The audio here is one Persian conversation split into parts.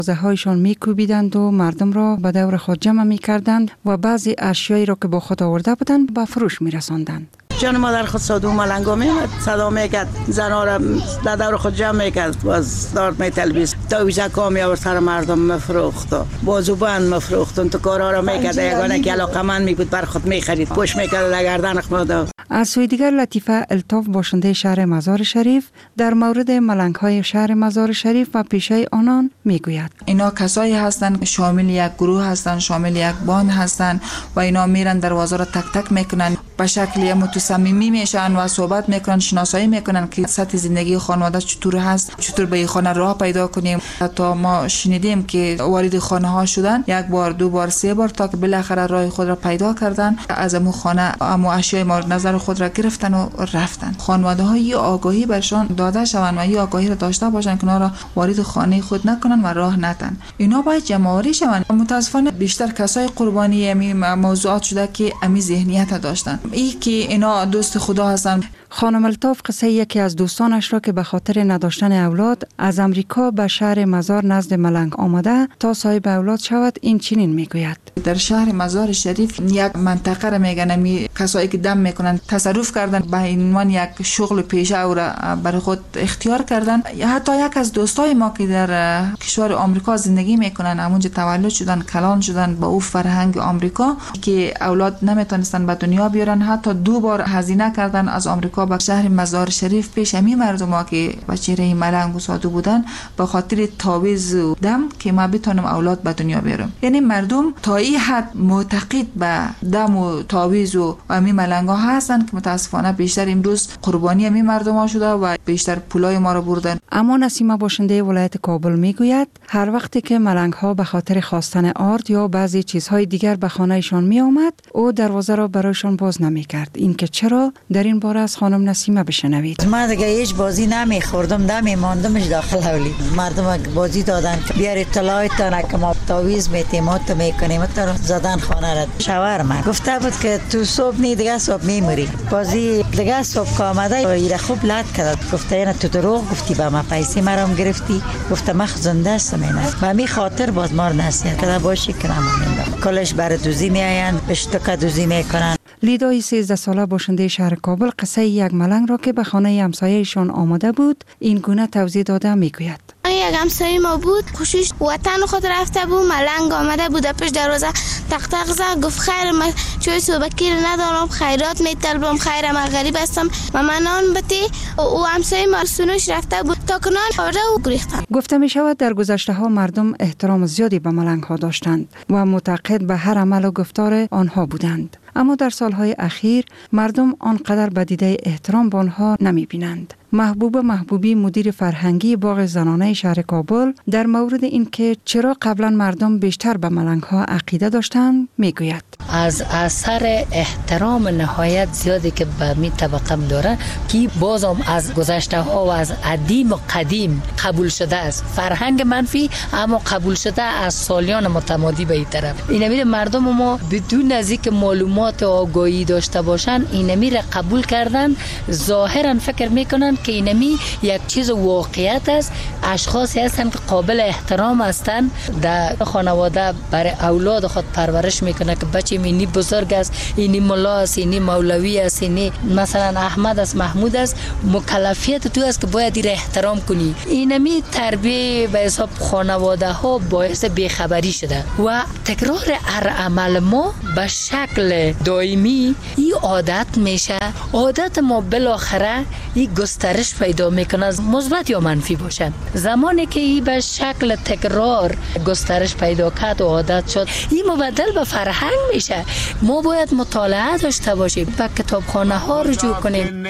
هایشان میکوبیدند و مردم را به دور خود جمع میکردند و بعضی اشیایی را که با خود آورده بودند به فروش میرساندند. جان مادر خود سادو ملنگا میمد صدا میکرد، زنها را در دور خود جمع میکرد، باز دارد میتلبیس تاویزکا میآورد سر مردم مفروخت، بازوبند مفروخت، تو کارها را میکرد. یگانه که علاقمند می بود بر خود میخرید، پوش میکرد در گردن خود. از سوی دیگر لطیفه الطاف باشنده شهر مزار شریف در مورد ملنگ های شهر مزار شریف و پیشه آنان میگوید. اینا کسایی هستند شامل یک گروه هستند، شامل یک باند هستند و اینا میرن دروازه را تک تک میکنن، به شکلی متصمیمی میشن و صحبت میکنن، شناسایی میکنن که سطح زندگی خانواده چطور هست، چطور به این خانه راه پیدا کنیم. تا ما شنیدیم که وارد خانه ها شدن یک بار، دو بار، سه بار تا که بالاخره راه خود را پیدا کردن، از امو خانه امو اشیاء مورد نظر خود را گرفتن و رفتن. خانواده ها این آگاهی برشان داده شوند و این آگاهی را داشته باشند که اونا را وارد خانه خود نکنن و راه ندن. اینا باید جمع‌آوری شوند. متاسفانه بیشتر کسای قربانی همین موضوعات شده که همین ذهنیت داشتن، این که اینا دوست خدا هستن. خانم الطاف قصه یکی از دوستانش را که به خاطر نداشتن اولاد از امریکا به شهر مزار نزد ملنگ آمده تا صاحب اولاد شود این چنین میگوید. در شهر مزار شریف یک منطقه را میگن می کسایی که دم میکنن تصرف کردن به عنوان یک شغل پیشه او را برای خود اختیار کردن. حتی یک از دوستای ما که در کشور آمریکا زندگی میکنن، همونجا تولد شدن، کلان شدن با او فرهنگ آمریکا که اولاد نمیتونستن به دنیا بیارن، حتی 2 بار هزینه کردن از آمریکا به شهر مزار شریف پیش همین مردم که به چهره ملنگ و سادو بودن به خاطر تعویض دم که ما بتونم اولاد به دنیا بیارم. یعنی مردم تا این حد معتقد به دم و تعویض و همین ملنگا هستن که متاسفانه بیشتر امروز قربانی همین مردم ها شده و بیشتر پولای ما رو بردن. اما نسیمه باشنده ولایت کابل میگوید هر وقتی که ملنگ ها به خاطر خواستن آرد یا بعضی چیزهای دیگر به خانهشان می آمد او دروازه را برایشان باز نمی کرد. این که چرا در این باره از خانم نسیمه بشنوید. من دیگه هیچ بازی نمیخوردم، دمیماندمش داخل حولی. مردم بازی دادن که بیار اطلاعاتتان که ما تعویض میتیم و تو میکنیم تا زدن خانه را. شاورما گفته بود که تو صبح نی دیگه صبح میموری. بازی دیگه صبح که آمده ایره خوب لط کرد. گفته اینا تو دروغ گفتی با ما پیسی مرام گرفتی. گفته من زنده هستم اینا. با می خاطر باز مار نصیحت کرده باشی که نمونیم. کلش بر دوزی میآیند، اشتکا دوزی میکنن. لیدای 13 ساله باشنده شهر کابل قصه یک ملنگ را که به خانه همسایه‌شان آمده بود این گونه توضیح داده میگوید. یک همسایه ما بود، خوشش وطن خود رفته بود، ملنگ آمده بود پیش دروازه تق تق زد، گفت خیر من چوی صبحکی ندارم، خیرات میطلبم، خیر من غریب هستم و من آن بتی او همسایه ما سونوش رفته بود تا کنان خورده و گریختن. گفته می شود در گذشته ها مردم احترام زیادی به ملنگ ها داشتند و معتقد به هر عمل و گفتار آنها بودند. اما در سالهای اخیر مردم آنقدر به دیده احترام به آنها نمی بینند. محبوبی مدیر فرهنگی باغ زنانه شهر کابل در مورد اینکه چرا قبلا مردم بیشتر به ملنگ ها عقیده داشتند میگوید. از اثر احترام نهایت زیادی که به می طبقه داره که بازم از گذشته ها و از قدیم و قدیم قبول شده است. فرهنگ منفی اما قبول شده از سالیان متمادی به این طرف. اینمی مردم ما بدون از اینکه معلومات و آگاهی داشته باشن اینمی را قبول کردن، ظاهرا فکر میکنن که اینمی یک چیز واقعیت است. اشخاصی هستند که قابل احترام هستند، در خانواده برای اولاد خود پرورش میکنه که بچه اینی بزرگ است، اینی ملا است، اینی مولوی است، اینی مثلا احمد است، محمود است، مکلفیت تو است که باید این احترام کنی. اینمی تربیه به حساب خانواده ها باعث بیخبری شده و تکرار هر عمل ما به شکل دائمی این عادت میشه. عادت ما بالاخره این گسترش پیدا میکنه، مثبت یا منفی باشه. زمانی که این به شکل تکرار گسترش پیدا کرد و عادت شد، این مبدل به فرهنگ میشه. ما باید مطالعه داشته باشیم، به کتابخانه ها رجوع کنیم.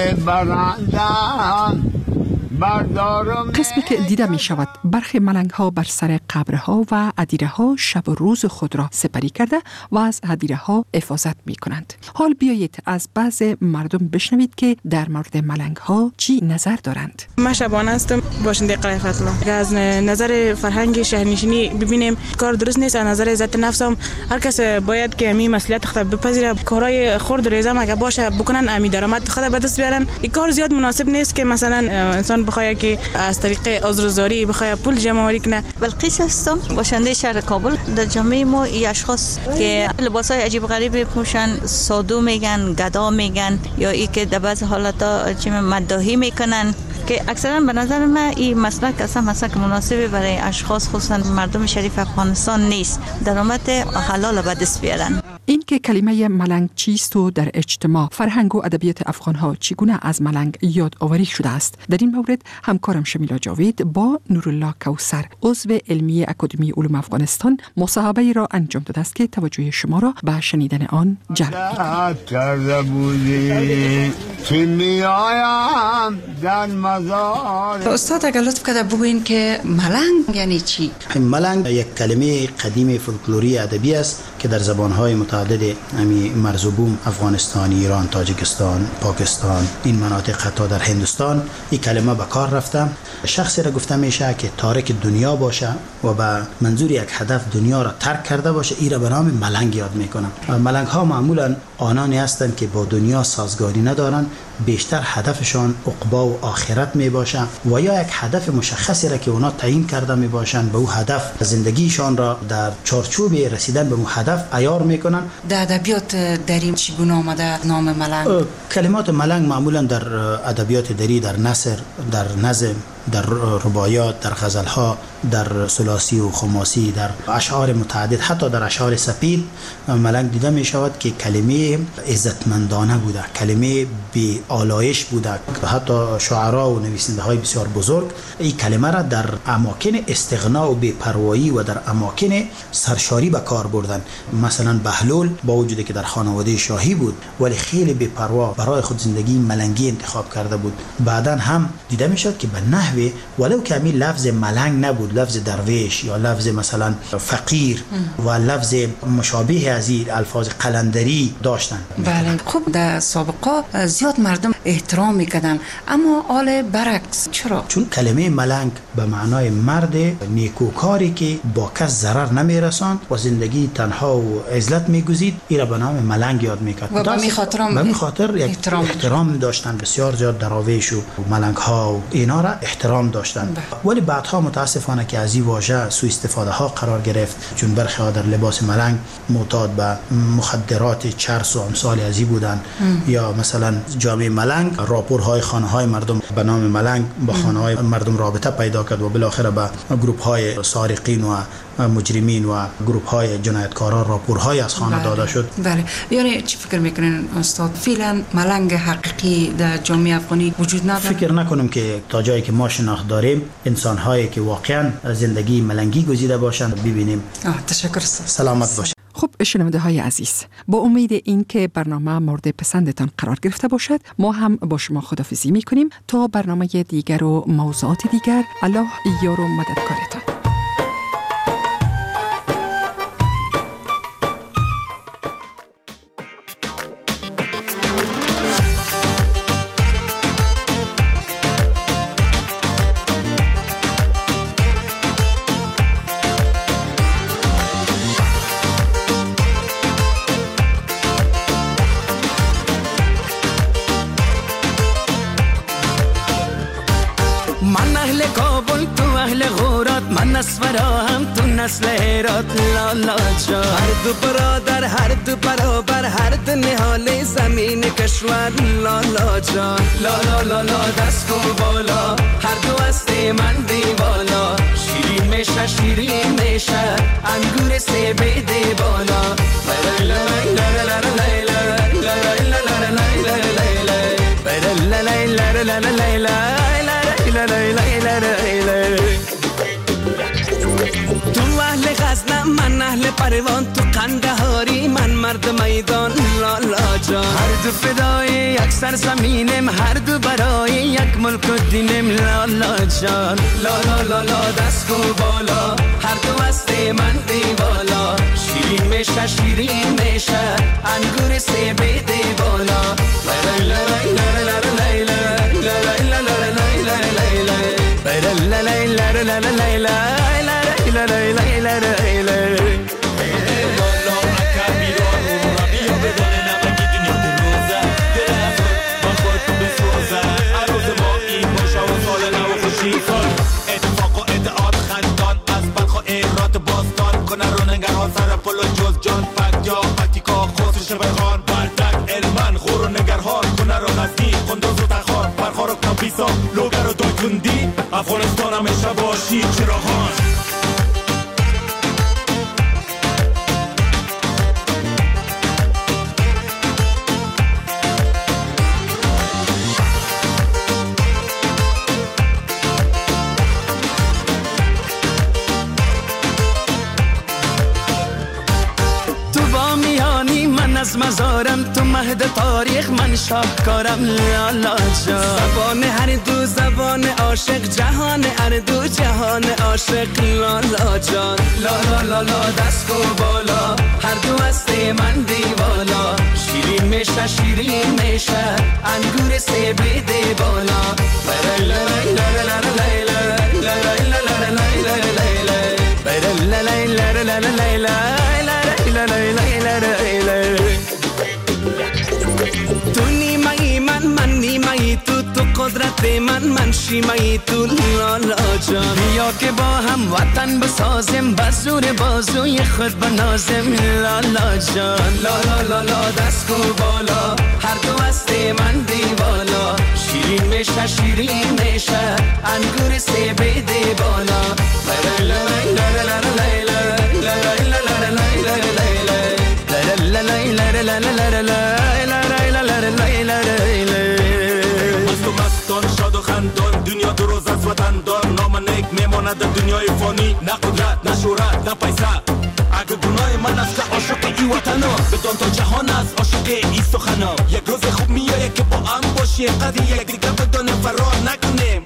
قسمی که دیده می شود برخی ملنگ ها بر سر قبرها و ادیره ها شب و روز خود را سپری کرده و از ادیره ها حفاظت می کنند. حال بیایید از بعض مردم بشنوید که در مورد ملنگ ها چی نظر دارند. من شبانه هستم، باشنده قلعه فتلا. از نظر فرهنگ شهرنشینی ببینیم کار درست نیست. از نظر عزت نفس هم هر کس باید که می مسئولیت خود بپذیره. کارهای خرد ریزه اگه باشه بکنن، امی درآمد خود به دست بیارن. این کار زیاد مناسب نیست که مثلا انسان انسان بخواد که از طریق آزارزاری بخواد پول جمع آوری کنه. بلقیس هستم، باشنده شهر کابل. در جامعه ما این اشخاص که لباسای عجیب غریب پوشن، سادو میگن، گدا میگن، یا ای که در بعض حالتا مداحی میکنن، که اکثرا به نظر من این مسلک اصلا مسلک مناسبی برای اشخاص خصوصا مردم شریف افغانستان نیست. درآمد حلال به دست بیارن. این که کلمه ملنگ چیست و در اجتماع فرهنگ و ادبیات افغانها چگونه از ملنگ یاد آوری شده است، در این مورد همکارم شمیلا جاوید با نورالله کوثر عضو علمی اکادمی علوم افغانستان مصاحبه را انجام داده است که توجه شما را به شنیدن آن جلب می‌کند. استاد اگر لطف کنید بگویید که ملنگ یعنی چی؟ ملنگ یک کلمه قدیم فولکلوری ادبی است که در زبان‌های متعدد مرز و بوم، افغانستان، ایران، تاجیکستان، پاکستان، این مناطق حتی در هندوستان این کلمه به کار رفته. شخصی را گفته میشه که تارک دنیا باشه و به منظور یک هدف دنیا را ترک کرده باشه، این را به نام ملنگ یاد میکنن. ملنگ ها معمولا آنانی هستند که با دنیا سازگاری ندارن، بیشتر هدفشان عقبا و آخرت می باشه و یا یک هدف مشخصی را که اونا تعیین کرده می باشن به او هدف زندگیشان را در چارچوب رسیدن به اون هدف عیار میکنن. در ادبیات دری چگونه آمده نام ملنگ؟ کلمات ملنگ معمولا در ادبیات دری، در نثر، در نظم، در رباعیات، در غزل‌ها، در ثلاثی و خماسی، در اشعار متعدد، حتی در اشعار سپید ملنگ دیده می شود که کلمه عزتمندانه بوده، کلمه بی آلایش بوده. حتی شاعرها و نویسنده های بسیار بزرگ این کلمه را در اماکن استغنا و بی‌پروایی و در اماکن سرشاری به کار بردن. مثلا بهلول با وجودی که در خانواده شاهی بود ولی خیلی بی‌پروا برای خود زندگی ملنگی انتخاب کرده بود. بعداً هم دیده می شد که به نحوی ولو که همین لفظ ملنگ نبود، لفظ درویش یا لفظ مثلا فقیر و لفظ مشابه از این الفاظ قلندری داشتن. بله. خب در سابقه زیاد مردم احترام میکردن، اما حال برعکس. چرا؟ چون کلمه ملنگ به معنای مرد نیکوکاری که با کس ضرر نمیرساند و زندگی تنها و عزلت میگزید، این را به نام ملنگ یاد میکرد. و به می خاطر یک احترام داشتن. بسیار زیاد دراویش و ملنگ ها و اینا را احترام داشتن. ولی بعدها متاسفانه که از این واژه سوء استفاده ها قرار گرفت، چون برخی ها در لباس ملنگ معتاد به مخدرات چرس و امثال از این بودن، یا مثلا جامعه ملنگ راپورهای خانه های مردم به نام ملنگ با خانه های مردم رابطه پیدا کرد و بالاخره به گروپ های سارقین و مجرمین و گروپ های جنایتکاران راپورهای از خانه داده شد. بله. یعنی چی فکر میکنین استاد؟ فعلا ملنگ حقیقی در جامعه افغانی وجود نداره؟ فکر نکنم که تا جایی که ما شناخت داریم انسان هایی که واقعا زندگی ملنگی گزیده باشند ببینیم. تشکر استاد. سلامت باشید. خب شنونده های عزیز، با امید این که برنامه مورد پسندتان قرار گرفته باشد، ما هم با شما خداحافظی می کنیم تا برنامه دیگر و موضوعات دیگر. الله یار و مددکارتان. هم تو نسل هرات لالا جان، هر دو برادر، هر دو برابر، هر دو نهال زمین کشور لالا جان. لالا لالا دست کو بالا، هر دو هست من دیوالا، شیرین میشه شیرین میشه انگور سیب دی بالا. تو اهل غزنم من اهل پروان، تو قندهاری من مرد میدان لالا جان. هر دو فدای یک سرزمینم، هر دو برای یک ملک و دینم لالا جان. لالا لالا دست کو بالا، هر دو هست من دیوالا، شیرین میشه شیرین میشه انگور سیب دی بالا. عروض باقی باشه و سال روشی چراغان. از مزارم تو مهد تاریخ من شاهکارم لالا جان. زبان هر دو زبان عاشق، جهان هر دو جهان عاشق لالا جان. لالا لالا دست و بالا هر دو هست من دیوالا. شیرین میشه شیرین میشه انگور سیب دی بالا. تو نیمه‌ای من نیمه‌ای تو قدرت من شیمه‌ای تو لالا جان. یا که با هم وطن بسازیم بزور بازوی خود بنازیم لالا جان. لالا لالا دست کو بالا هر دو هست من دیوالا. شیرین میشه شیرین میشه انگور سیب دی بالا. مستان شاد و خندان دنیا دو روز از وطن دار. نام نیک میماند در دنیای فانی، نه قدرت نه شهرت نه پیسه. اگه گناه من است که عاشق ای وطنا، بدان تا جهان است عاشق ای سخنا. یک روز خوب میایه که با هم باشیم، قدر یک دیگه بدانیم فرار نکنیم.